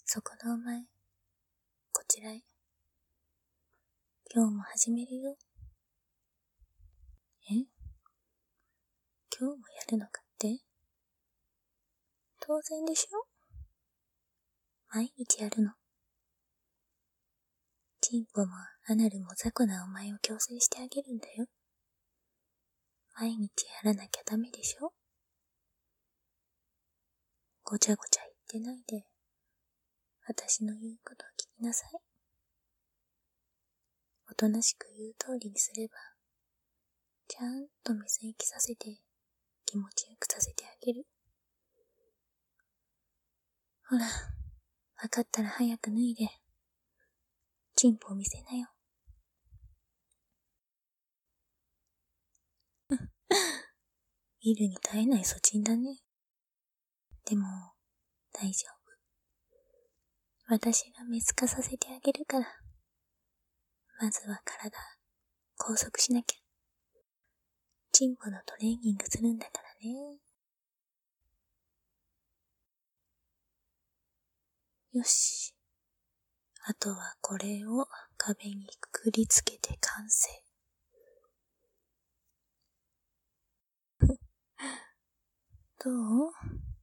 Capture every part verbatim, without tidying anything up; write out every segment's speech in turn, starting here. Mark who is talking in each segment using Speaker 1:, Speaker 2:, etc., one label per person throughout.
Speaker 1: そこのお前、こちらへ。今日も始めるよ。え？今日もやるのかって？当然でしょ？毎日やるの。チンポもアナルも雑魚なお前を強制してあげるんだよ。毎日やらなきゃダメでしょ？ごちゃごちゃ言ってないで、私の言うことを聞きなさい。おとなしく言う通りにすれば、ちゃんと水息させて気持ちよくさせてあげる。ほら、わかったら早く脱いで、チンポを見せなよ。見るに耐えない粗チンだね。でも、大丈夫。私がメス化させてあげるから。まずは体、拘束しなきゃ。チンポのトレーニングするんだからね。よし。あとはこれを壁にくくりつけて完成。どう？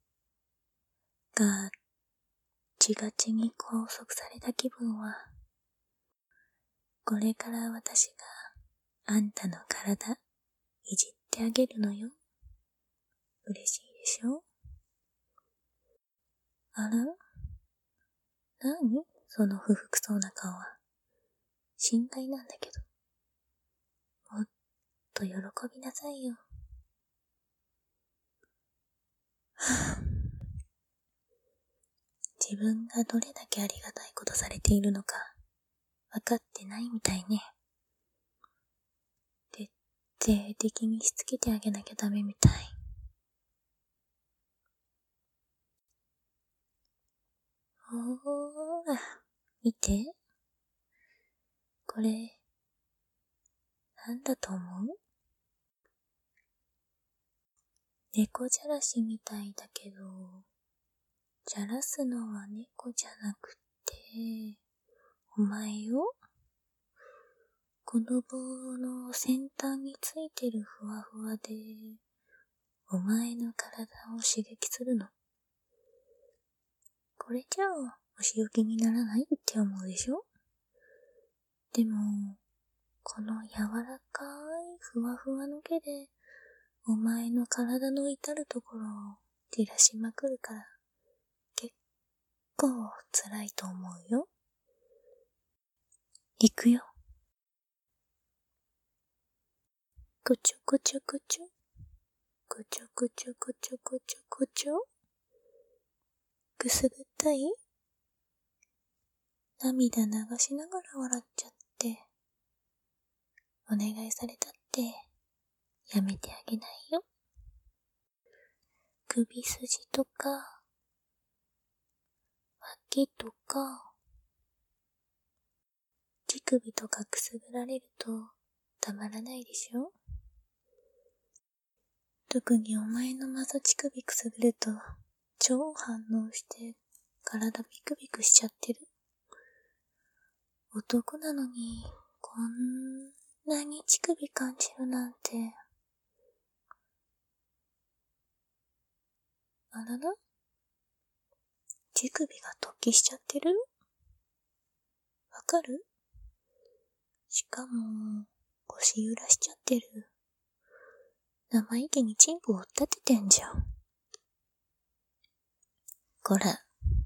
Speaker 1: ガッチガチに拘束された気分は、これから私があんたの体いじってあげるのよ。嬉しいでしょ？あら？何？その不服そうな顔は。心外なんだけど。もっと喜びなさいよ。はぁ、自分がどれだけありがたいことされているのか分かってないみたいね。徹底的にしつけてあげなきゃダメみたい。ほーら、見て。これ、なんだと思う？猫じゃらしみたいだけど、じゃらすのは猫じゃなくて、お前よ。この棒の先端についてるふわふわで、お前の体を刺激するの。これじゃあ、お仕置きにならないって思うでしょ？でも、この柔らかいふわふわの毛で、お前の体の至るところを照らしまくるから、結構辛いと思うよ。行くよ。こちょこちょこちょ。こちょこちょこちょこちょこちょ。くすぐったい？涙流しながら笑っちゃって。お願いされたって、やめてあげないよ。首筋とか、脇とか、乳首とかくすぐられるとたまらないでしょ？特にお前のマゾ乳首くすぐると超反応して体ビクビクしちゃってる。男なのにこんなに乳首感じるなんて。あらら？乳首が突起しちゃってる？わかる？しかも腰揺らしちゃってる。生意気にチンポを立ててんじゃん。こら。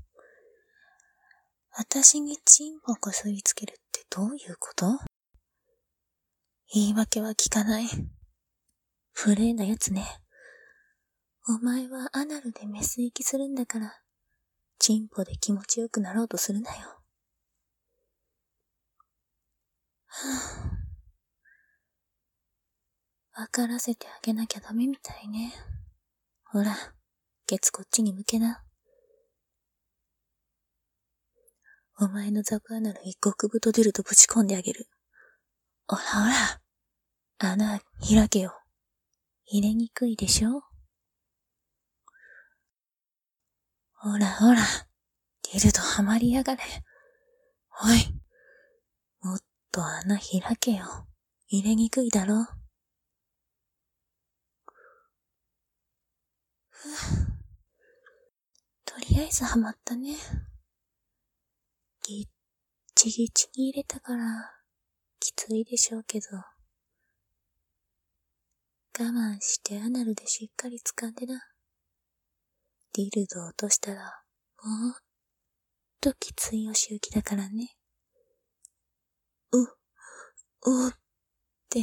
Speaker 1: 私にチンポこすりつけるってどういうこと？言い訳は聞かない。無礼なやつね。お前はアナルでメス行きするんだから、チンポで気持ちよくなろうとするなよ。はぁ。わからせてあげなきゃダメみたいね。ほら、ケツこっちに向けな。お前のザコアナルに極太デルとぶち込んであげる。ほらほら、穴開けよ。入れにくいでしょ？ほらほら、 ディルドはまりやがれ。おい。もっと穴開けよ。入れにくいだろ。ふぅ。とりあえずはまったね。ぎっちぎちに入れたから、きついでしょうけど。我慢してアナルでしっかり掴んでな。ディルド落としたら、もっときついお仕置きだからね。う、うって、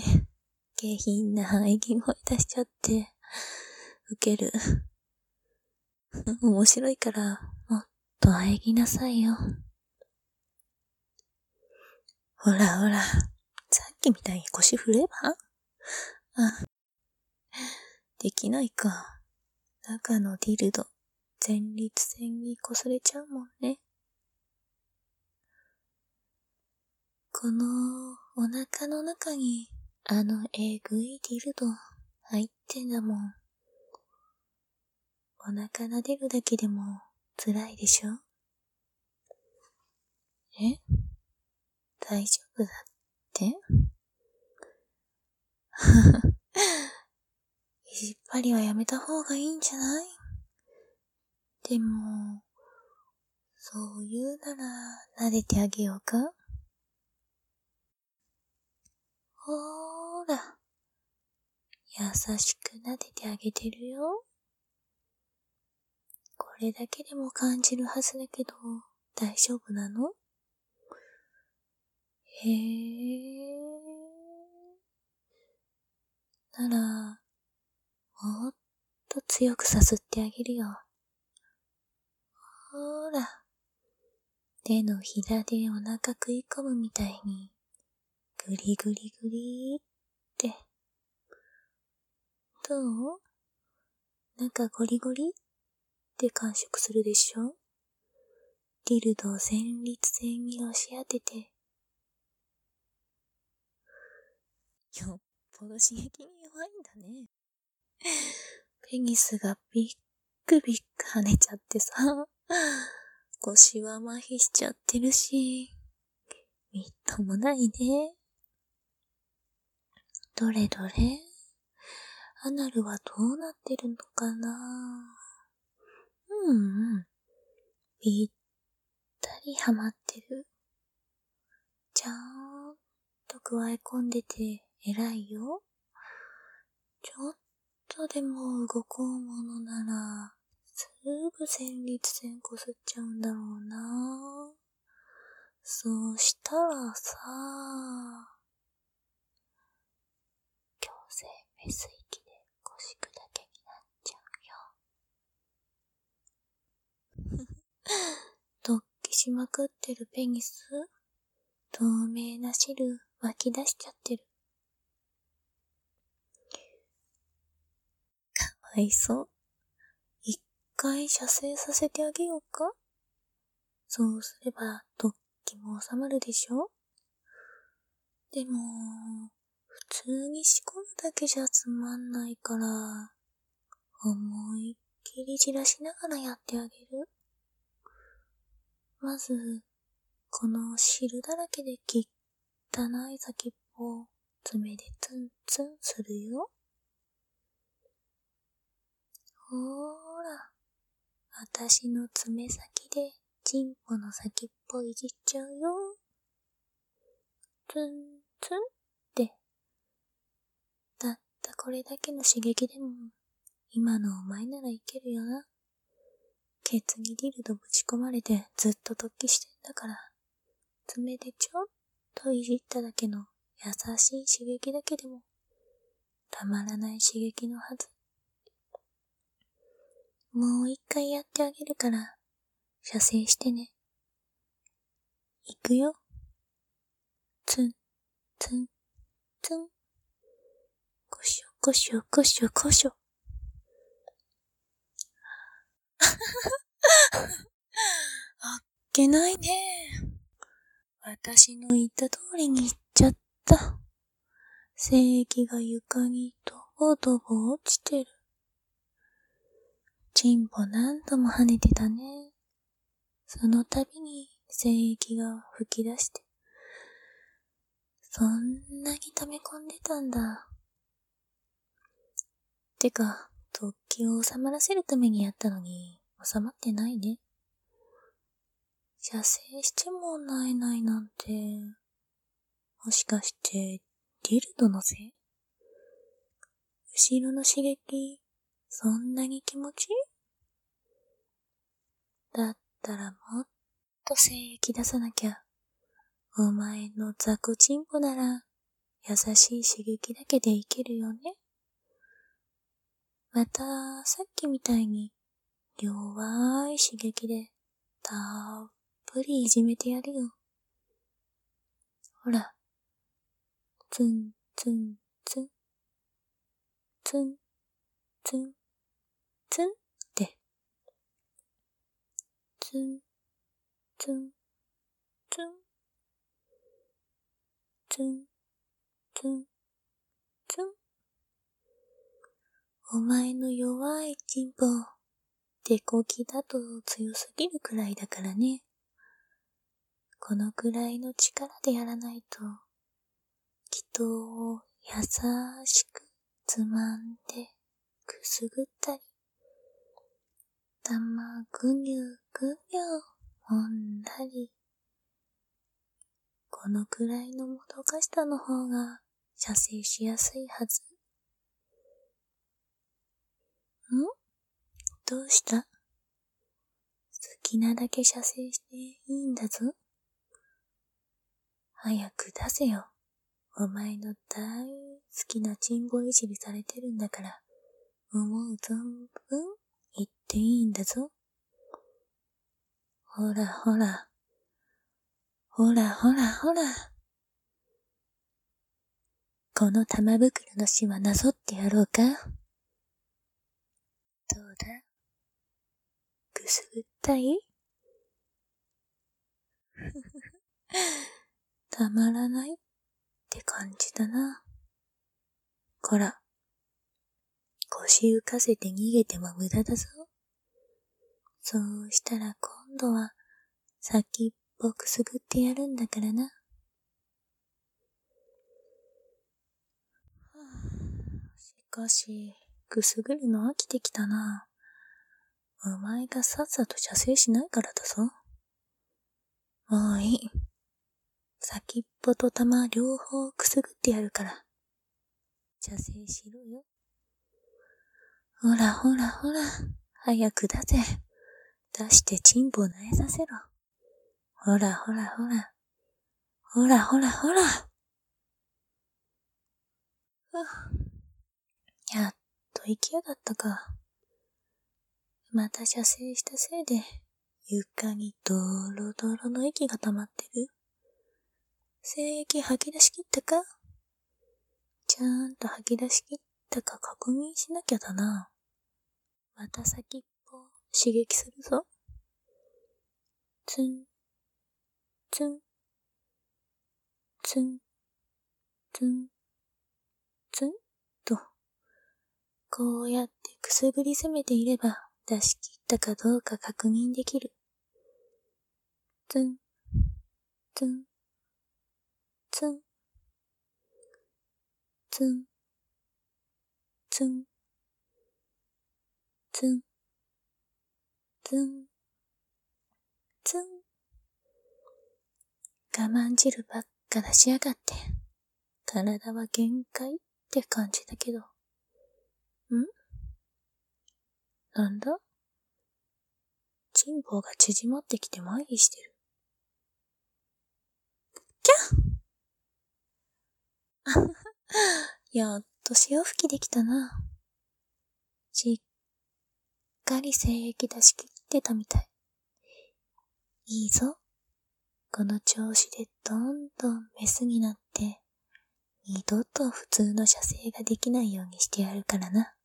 Speaker 1: 下品な喘ぎ声出しちゃって、ウケる。面白いから、もっと喘ぎなさいよ。ほらほら、さっきみたいに腰振れば？あ、できないか。中のディルド、前立腺に擦れちゃうもんね。このお腹の中にあのえぐいディルド入ってんだもん。お腹が出るだけでも辛いでしょ？え？大丈夫だっていっぱりはやめた方がいいんじゃない？でも、そう言うなら撫でてあげようか？ほーら、優しく撫でてあげてるよ。これだけでも感じるはずだけど、大丈夫なの？へー。なら、もっと強くさすってあげるよ。ほーら、手のひらでお腹食い込むみたいに、ぐりぐりぐりーって。どう？なんかゴリゴリって感触するでしょ？ディルドを前立腺に押し当てて。よっぽど刺激に弱いんだね。ペニスがビックビック跳ねちゃってさ、腰は麻痺しちゃってるし、みっともないね。どれどれ、アナルはどうなってるのかな？うんうん。ぴったりはまってる。ちゃんと加え込んでて偉いよ。ちょっとでも動こうものなら、すぐ前立腺こすっちゃうんだろうな。そうしたらさ、強制メス域で腰砕けになっちゃうよ。突起しまくってるペニス、透明な汁湧き出しちゃってる。かわいそう。一回射精させてあげようか？そうすれば突起も収まるでしょ？でも、普通にしこるだけじゃつまんないから、思いっきりじらしながらやってあげる。まず、この汁だらけで汚い先っぽを爪でツンツンするよ。ほーら、私の爪先でチンポの先っぽいじっちゃうよ。ツンツンって。たったこれだけの刺激でも、今のお前ならいけるよな。ケツにディルドぶち込まれてずっと突起してんだから、爪でちょっといじっただけの優しい刺激だけでも、たまらない刺激のはず。もう一回やってあげるから、射精してね。いくよ。ツン、ツン、ツン。こしょこしょこしょこしょ。あっけないね。私の言った通りに言っちゃった。精液が床にドボドボ落ちてる。チンポ何度も跳ねてたね。 その度に精液が吹き出して、そんなに溜め込んでたんだ。てか、突起を収まらせるためにやったのに、収まってないね。射精してもないないなんて、もしかして、ディルドのせい？後ろの刺激、そんなに気持ちいい？だったらもっと精液出さなきゃ。お前の雑魚チンポなら、優しい刺激だけでいけるよね。また、さっきみたいに、弱い刺激で、たっぷりいじめてやるよ。ほら、ツンツンツン、ツンツンツンって、ツンツンツン、ツンツンツン。お前の弱いチンポ、手こきだと強すぎるくらいだからね。このくらいの力でやらないと、人を優しくつまんでくすぐったり、玉ぐにゅぐにゅ揉んだり、このくらいのもどかしさの方が射精しやすいはず。ん？どうした？好きなだけ射精していいんだぞ。早く出せよ。お前の大好きなチンボいじりされてるんだから、思う存分言っていいんだぞ。ほらほら。ほらほらほら。この玉袋のしわなぞってやろうか。どうだ？くすぐったい？ふふふ。たまらないって感じだな。こら。腰浮かせて逃げても無駄だぞ。そうしたら今度は先っぽくすぐってやるんだからな。しかし、くすぐるの飽きてきたな。お前がさっさと射精しないからだぞ。もういい。先っぽと玉両方くすぐってやるから。射精しろよ。ほらほらほら、早く出せ。出してチンポを萎えさせろ。ほらほらほら。ほらほらほら。ふぅ。やっと行きやがったか。また射精したせいで、床にドロドロの液が溜まってる。精液吐き出し切ったか？ちゃんと吐き出し切ったか確認しなきゃだな。また先っぽ刺激するぞ。ツン、ツン、ツン、ツン、ツンと、こうやってくすぐり攻めていれば出し切ったかどうか確認できる。ツン、ツン、ツン、ツン、ツン、ツン、ツン、ツン。我慢汁ばっか出しやがって。体は限界って感じだけど。ん？なんだ？チンポが縮まってきて麻痺してる。キャッやっと潮吹きできたな。しっかり精液出し切ってたみたい。いいぞ。この調子でどんどんメスになって、二度と普通の射精ができないようにしてやるからな。